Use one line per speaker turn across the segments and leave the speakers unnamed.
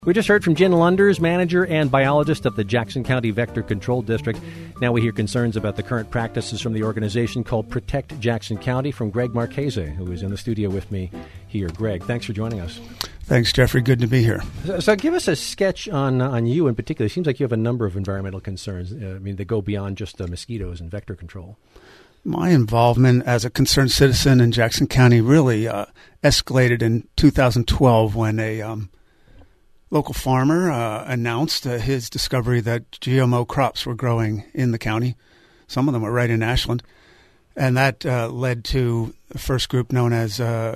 We just heard from Jen Lunders, manager and biologist of the Jackson County Vector Control District. Now we hear concerns about the current practices from the organization called Protect Jackson County from Greg Marchese, who is in the studio with me here. Greg, thanks for joining us.
Thanks, Jeffrey. Good to be here.
So give us a sketch on you in particular. It seems like you have a number of environmental concerns. They go beyond just mosquitoes and vector control.
My involvement as a concerned citizen in Jackson County really escalated in 2012 when a local farmer announced his discovery that GMO crops were growing in the county. Some of them were right in Ashland. And that led to the first group known as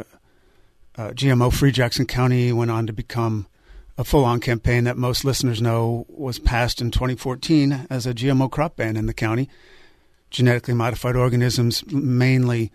GMO-Free Jackson County, went on to become a full-on campaign that most listeners know was passed in 2014 as a GMO crop ban in the county. Genetically modified organisms, mainly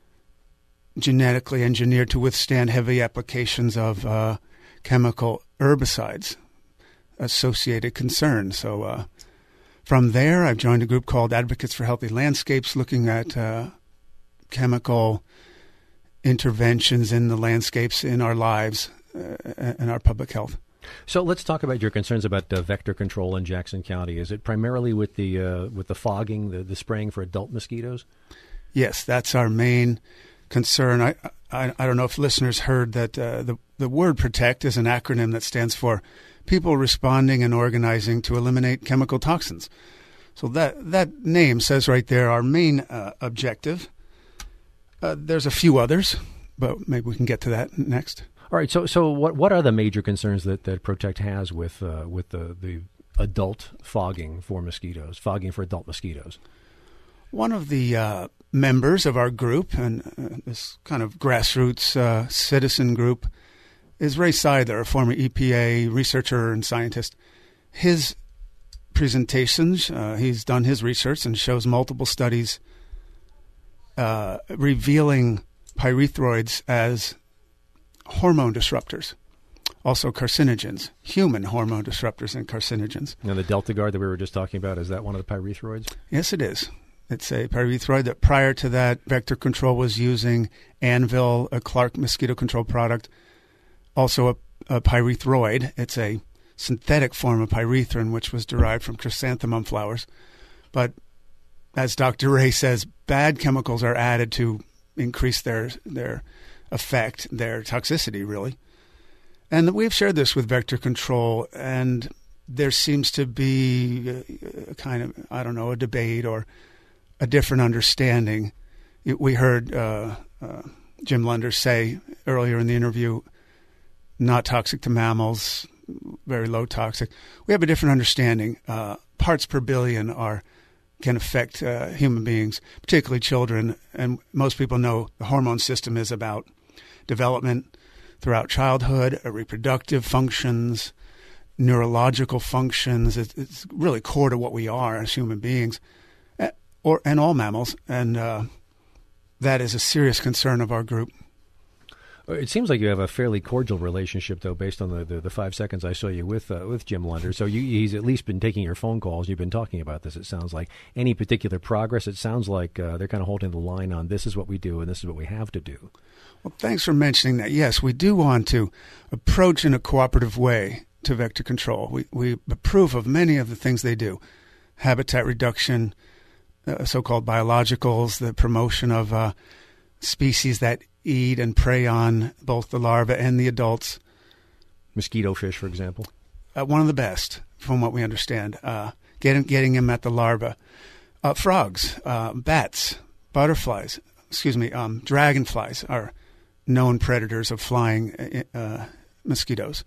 genetically engineered to withstand heavy applications of chemical herbicides, associated concerns. So from there, I've joined a group called Advocates for Healthy Landscapes, looking at chemical interventions in the landscapes, in our lives, and our public health.
So let's talk about your concerns about vector control in Jackson County. Is it primarily with the fogging, the spraying for adult mosquitoes?
Yes, that's our main concern. I don't know if listeners heard that the word PROTECT is an acronym that stands for People Responding and Organizing to Eliminate Chemical Toxins. So that name says right there our main objective. There's a few others, but maybe we can get to that next.
All right. So what are the major concerns that PROTECT has with the adult fogging for mosquitoes, fogging for adult mosquitoes?
One of the members of our group, and this kind of grassroots citizen group, is Ray Seidler, a former EPA researcher and scientist. His presentations, he's done his research and shows multiple studies revealing pyrethroids as hormone disruptors, also carcinogens, human hormone disruptors and carcinogens.
Now, the Delta-Gard that we were just talking about, is that one of the pyrethroids?
Yes, it is. It's a pyrethroid that prior to that, Vector Control was using Anvil, a Clark mosquito control product, also a pyrethroid. It's a synthetic form of pyrethrin, which was derived from chrysanthemum flowers. But as Dr. Ray says, bad chemicals are added to increase their effect, their toxicity, really. And we've shared this with Vector Control, and there seems to be a kind of, a debate or a different understanding. We heard Jim Lunders say earlier in the interview, not toxic to mammals, very low toxic. We have a different understanding. Parts per billion can affect human beings, particularly children. And most people know the hormone system is about development throughout childhood, reproductive functions, neurological functions. It's really core to what we are as human beings, and all mammals. And that is a serious concern of our group.
It seems like you have a fairly cordial relationship, though, based on the 5 seconds I saw you with Jim Lunders. So he's at least been taking your phone calls. You've been talking about this, it sounds like. Any particular progress? It sounds like they're kind of holding the line on this is what we do and this is what we have to do.
Well, thanks for mentioning that. Yes, we do want to approach in a cooperative way to Vector Control. We approve of many of the things they do. Habitat reduction, so-called biologicals, the promotion of species that eat and prey on both the larvae and the adults.
Mosquito fish, for example?
One of the best, from what we understand. Getting them at the larvae. Frogs, bats, butterflies, dragonflies are known predators of flying mosquitoes.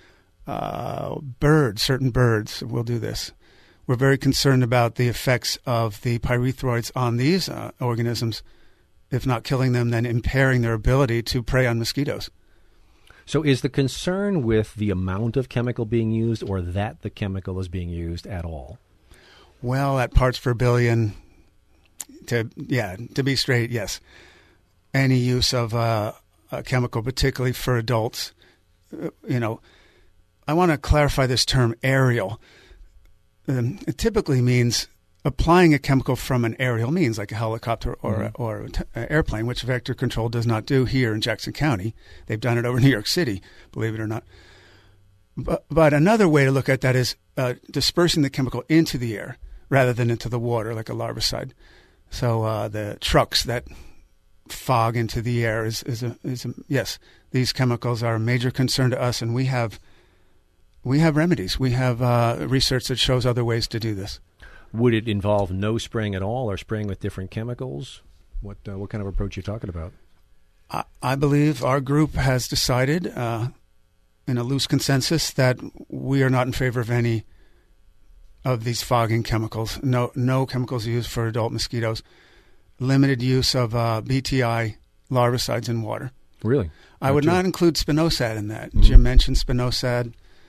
Certain birds will do this. We're very concerned about the effects of the pyrethroids on these organisms. If not killing them, then impairing their ability to prey on mosquitoes.
So is the concern with the amount of chemical being used or that the chemical is being used at all?
Well, at parts per billion, to be straight, yes. Any use of a chemical, particularly for adults, I want to clarify this term aerial. It typically means applying a chemical from an aerial means, like a helicopter or an airplane, which Vector Control does not do here in Jackson County. They've done it over New York City, believe it or not. But another way to look at that is dispersing the chemical into the air rather than into the water, like a larvicide. So the trucks that fog into the air is yes, these chemicals are a major concern to us, and we have remedies. We have research that shows other ways to do this.
Would it involve no spraying at all, or spraying with different chemicals? What kind of approach are you talking about?
I believe our group has decided, in a loose consensus, that we are not in favor of any of these fogging chemicals. No chemicals used for adult mosquitoes. Limited use of BTI larvicides in water.
Really?
I would not include spinosad in that. Mm-hmm. Jim mentioned spinosad.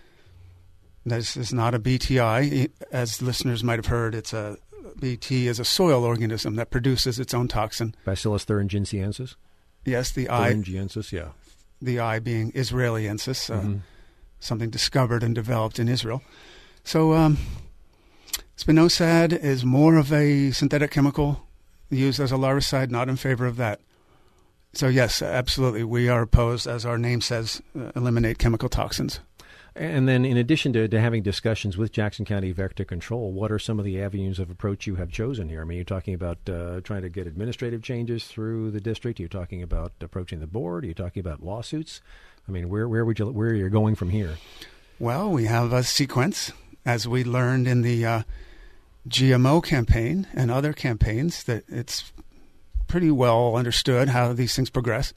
This is not a BTI. As listeners might have heard, BT is a soil organism that produces its own toxin.
Bacillus thuringiensis?
Yes, the
thuringiensis, yeah.
The I being Israeliensis, something discovered and developed in Israel. So spinosad is more of a synthetic chemical used as a larvicide, not in favor of that. So yes, absolutely, we are opposed, as our name says, eliminate chemical toxins.
And then in addition to having discussions with Jackson County Vector Control, what are some of the avenues of approach you have chosen here? I mean, you're talking about trying to get administrative changes through the district. You're talking about approaching the board. You're talking about lawsuits. I mean, where are you going from here?
Well, we have a sequence, as we learned in the GMO campaign and other campaigns, that it's pretty well understood how these things progress.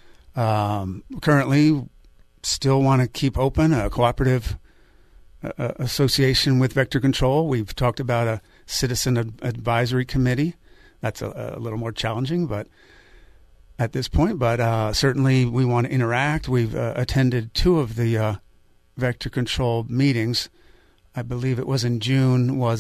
Currently, still want to keep open a cooperative association with Vector Control. We've talked about a citizen advisory committee. That's a little more challenging, but at this point. But certainly we want to interact. We've attended 2 of the Vector Control meetings. I believe it was in June, was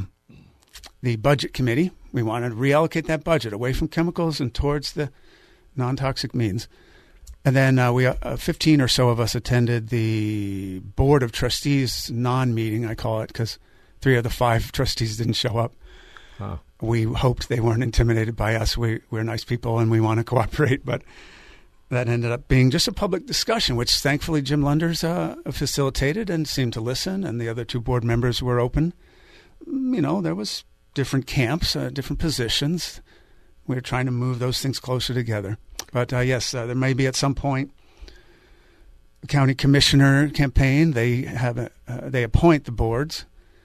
the budget committee. We want to reallocate that budget away from chemicals and towards the non-toxic means. And then we 15 or so of us attended the Board of Trustees non-meeting, I call it, because 3 of the 5 trustees didn't show up. Wow. We hoped they weren't intimidated by us. We're nice people and we want to cooperate, but that ended up being just a public discussion, which thankfully Jim Lunders facilitated and seemed to listen, and the other 2 board members were open. You know, there was different camps, different positions. We were trying to move those things closer together. But yes, there may be at some point a county commissioner campaign. They appoint the boards,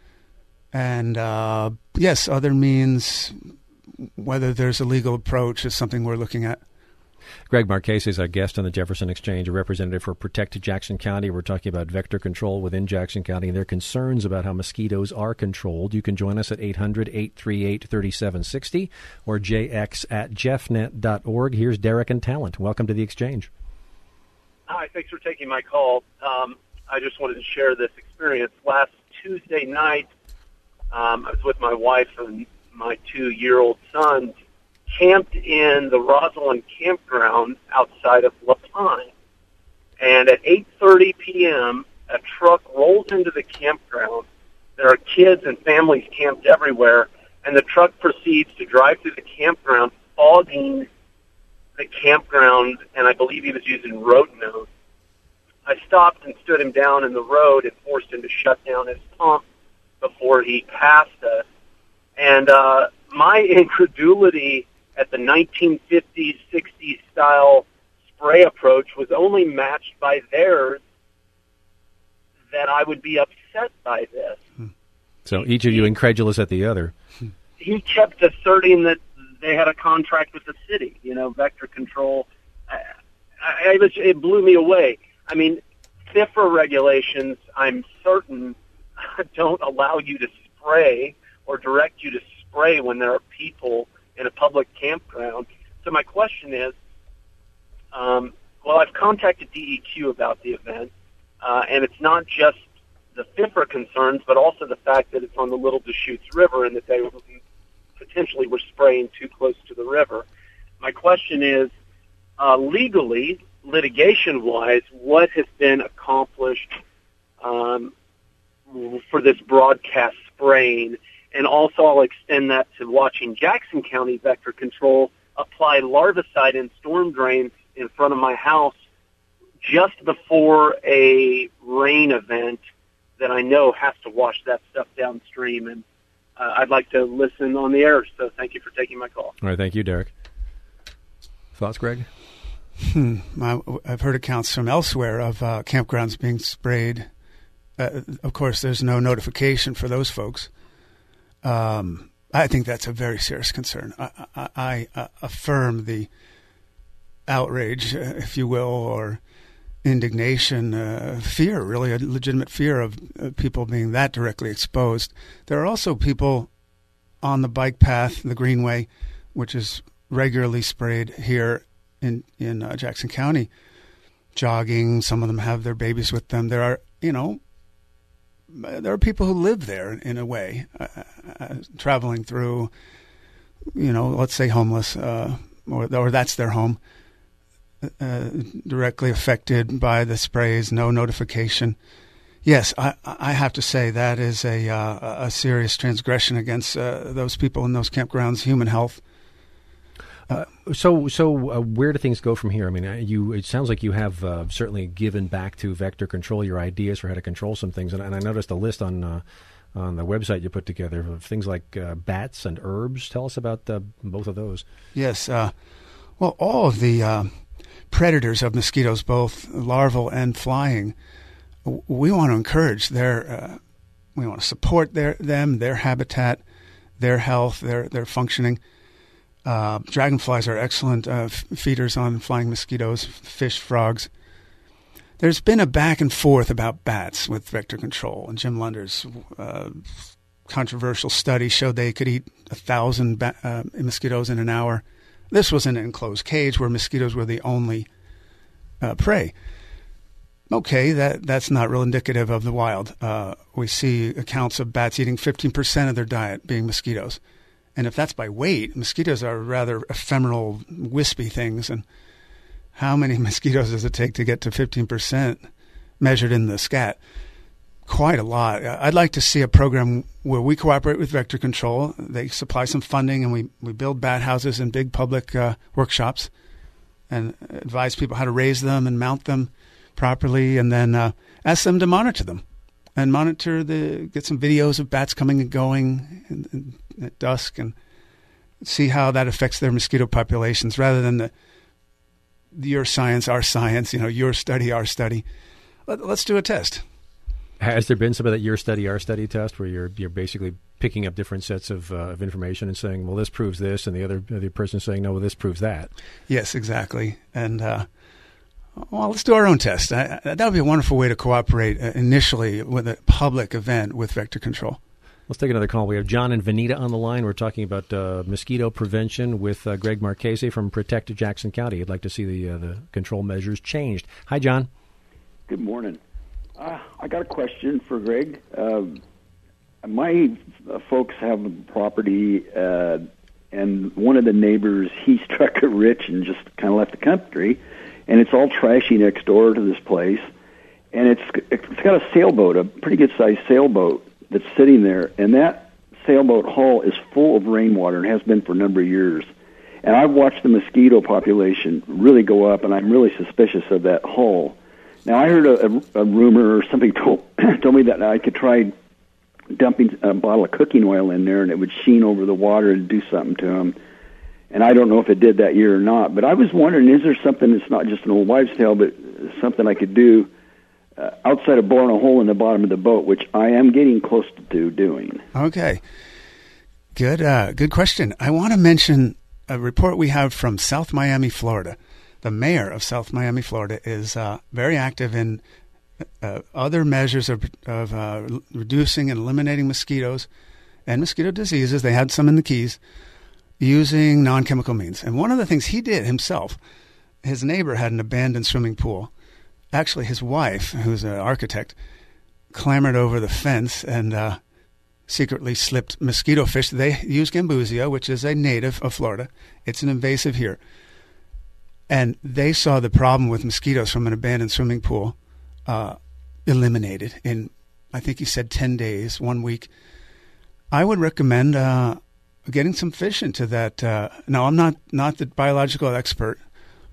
and yes, other means, whether there's a legal approach, is something we're looking at.
Greg Marchese is our guest on the Jefferson Exchange, a representative for Protect Jackson County. We're talking about vector control within Jackson County and their concerns about how mosquitoes are controlled. You can join us at 800-838-3760 or jx@jeffnet.org. Here's Derek and Talent. Welcome to the Exchange.
Hi, thanks for taking my call. I just wanted to share this experience. Last Tuesday night, I was with my wife and my 2-year-old son, camped in the Rosalind campground outside of La Pine. And at 8:30 p.m., a truck rolls into the campground. There are kids and families camped everywhere, and the truck proceeds to drive through the campground, fogging the campground, and I believe he was using road nose. I stopped and stood him down in the road and forced him to shut down his pump before he passed us. And my incredulity at the 1950s, 60s style spray approach was only matched by theirs, that I would be upset by this.
So each of you incredulous at the other.
He kept asserting that they had a contract with the city, Vector Control. It blew me away. I mean, FIFRA regulations, I'm certain, don't allow you to spray or direct you to spray when there are people in a public campground. So my question is, I've contacted DEQ about the event, and it's not just the FIFRA concerns, but also the fact that it's on the Little Deschutes River and that they potentially were spraying too close to the river. My question is, legally, litigation-wise, what has been accomplished for this broadcast spraying? And also I'll extend that to watching Jackson County Vector Control apply larvicide in storm drains in front of my house just before a rain event that I know has to wash that stuff downstream. And I'd like to listen on the air, so thank you for taking my call.
All right, thank you, Derek. Thoughts, Greg?
I've heard accounts from elsewhere of campgrounds being sprayed. Of course, there's no notification for those folks. I think that's a very serious concern. I affirm the outrage, if you will, or indignation, fear, really a legitimate fear of people being that directly exposed. There are also people on the bike path, the Greenway, which is regularly sprayed here in Jackson County, jogging. Some of them have their babies with them. There are people who live there in a way, traveling through, let's say homeless, or that's their home, directly affected by the sprays, no notification. Yes, I have to say that is a serious transgression against those people in those campgrounds' human health.
So where do things go from here? I mean, it sounds like you have certainly given back to Vector Control your ideas for how to control some things, and I noticed a list on the website you put together of things like bats and herbs. Tell us about both of those. Yes,
well, all of the predators of mosquitoes, both larval and flying, we want to encourage we want to support their habitat, their health, their functioning. Dragonflies are excellent feeders on flying mosquitoes, fish, frogs. There's been a back and forth about bats with Vector Control, and Jim Lunder's controversial study showed they could eat 1,000 mosquitoes in an hour. This was in an enclosed cage where mosquitoes were the only prey. Okay, that's not real indicative of the wild. We see accounts of bats eating 15% of their diet being mosquitoes. And if that's by weight, mosquitoes are rather ephemeral, wispy things. And how many mosquitoes does it take to get to 15% measured in the scat? Quite a lot. I'd like to see a program where we cooperate with Vector Control. They supply some funding, and we build bat houses and big public workshops and advise people how to raise them and mount them properly, and then ask them to monitor them. And get some videos of bats coming and going at dusk, and see how that affects their mosquito populations, rather than your science, our science, your study, our study. Let's do a test.
Has there been some of that your study, our study test where you're basically picking up different sets of information and saying, well, this proves this, and the other person saying, no, well, this proves that?
Yes, exactly. And well, let's do our own test. That would be a wonderful way to cooperate initially with a public event with Vector Control.
Let's take another call. We have John and Vanita on the line. We're talking about mosquito prevention with Greg Marchese from Protect Jackson County. He'd like to see the control measures changed. Hi, John.
Good morning. I got a question for Greg. My folks have a property, and one of the neighbors, he struck it rich and just kind of left the country. And it's all trashy next door to this place. And it's got a sailboat, a pretty good-sized sailboat that's sitting there. And that sailboat hull is full of rainwater and has been for a number of years. And I've watched the mosquito population really go up, and I'm really suspicious of that hull. Now, I heard a rumor, or somebody told me that I could try dumping a bottle of cooking oil in there, and it would sheen over the water and do something to them. And I don't know if it did that year or not. But I was wondering, is there something that's not just an old wives' tale, but something I could do outside of boring a hole in the bottom of the boat, which I am getting close to doing?
Okay. Good question. I want to mention a report we have from South Miami, Florida. The mayor of South Miami, Florida, is very active in other measures of reducing and eliminating mosquitoes and mosquito diseases. They had some in the Keys, using non-chemical means. And one of the things he did himself, his neighbor had an abandoned swimming pool. Actually, his wife, who's an architect, clambered over the fence and secretly slipped mosquito fish. They use Gambusia, which is a native of Florida. It's an invasive here. And they saw the problem with mosquitoes from an abandoned swimming pool eliminated in, I think he said 10 days, 1 week. I would recommend getting some fish into that. Now, I'm not the biological expert,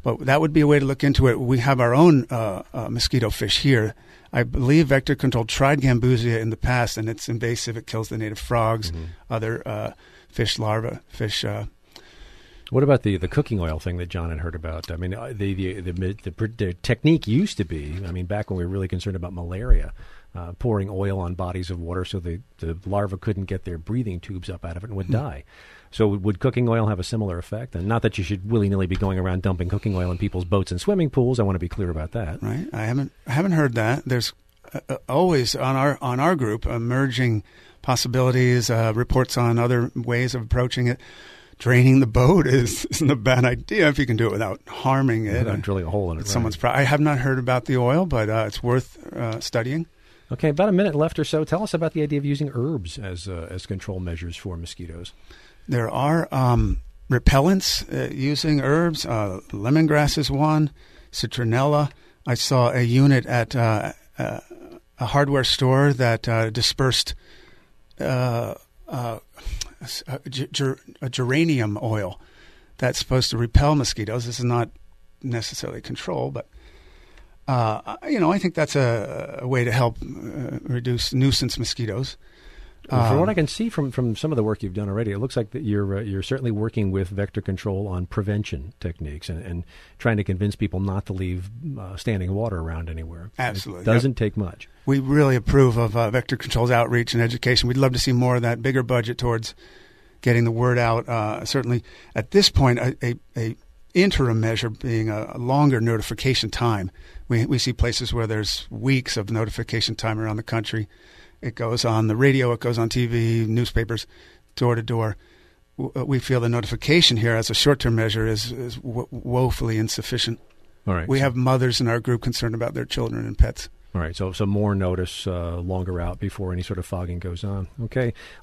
But that would be a way to look into it. We have our own mosquito fish here. I believe Vector Control tried Gambusia in the past, and it's invasive. It kills the native frogs, other fish larvae, fish.
What about the cooking oil thing that John had heard about? I mean, the technique used to be, I mean, back when we were really concerned about malaria, pouring oil on bodies of water so the larva couldn't get their breathing tubes up out of it and would die. So would cooking oil have a similar effect? And not that you should willy-nilly be going around dumping cooking oil in people's boats and swimming pools. I want to be clear about that.
Right. I haven't heard that. There's always on our group emerging possibilities, reports on other ways of approaching it. Draining the boat isn't a bad idea if you can do it without harming it.
Without drilling a hole in it.
Someone's I have not heard about the oil, but it's worth studying.
Okay, about a minute left or so. Tell us about the idea of using herbs as control measures for mosquitoes.
There are repellents using herbs. Lemongrass is one. Citronella. I saw a unit at a hardware store that dispersed a geranium oil that's supposed to repel mosquitoes. This is not necessarily control, but I think that's a way to help reduce nuisance mosquitoes.
From what I can see from some of the work you've done already, it looks like that you're certainly working with Vector Control on prevention techniques and trying to convince people not to leave standing water around anywhere.
Absolutely.
It doesn't take much.
We really approve of Vector Control's outreach and education. We'd love to see more of that, bigger budget towards getting the word out. Certainly at this point, a interim measure being a longer notification time. We see places where there's weeks of notification time around the country. It goes on the radio, it goes on TV, newspapers, door to door. We feel the notification here as a short-term measure is woefully insufficient.
All right.
We have mothers in our group concerned about their children and pets.
All right, so more notice longer out before any sort of fogging goes on. Okay.